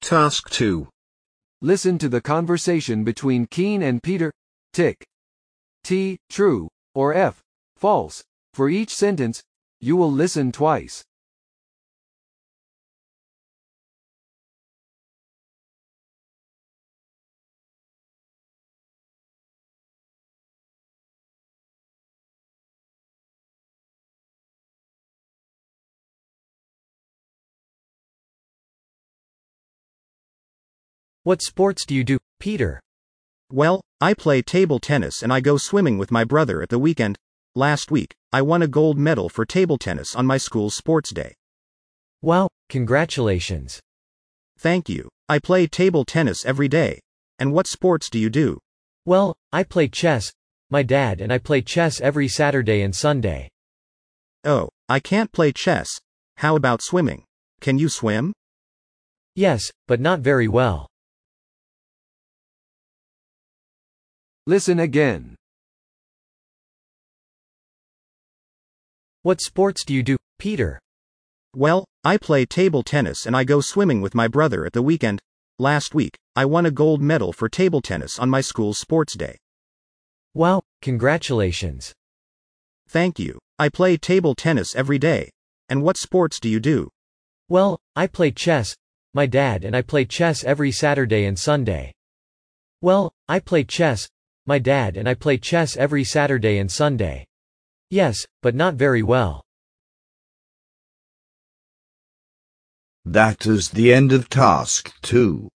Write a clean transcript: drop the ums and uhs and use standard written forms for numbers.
Task 2. Listen to the conversation between Keen and Peter. Tick. T, true, or F, false. For each sentence, you will listen twice. What sports do you do, Peter? Well, I play table tennis and I go swimming with my brother at the weekend. Last week, I won a gold medal for table tennis on my school's sports day. Wow, congratulations. Thank you. I play table tennis every day. And what sports do you do? Well, I play chess. My dad and I play chess every Saturday and Sunday. Oh, I can't play chess. How about swimming? Can you swim? Yes, but not very well. Listen again. What sports do you do, Peter? Well, I play table tennis and I go swimming with my brother at the weekend. Last week, I won a gold medal for table tennis on my school's sports day. Wow, congratulations. Thank you. I play table tennis every day. And what sports do you do? Well, I play chess. My dad and I play chess every Saturday and Sunday. Well, I play chess. My dad and I play chess every Saturday and Sunday. Yes, but not very well. That is the end of task 2.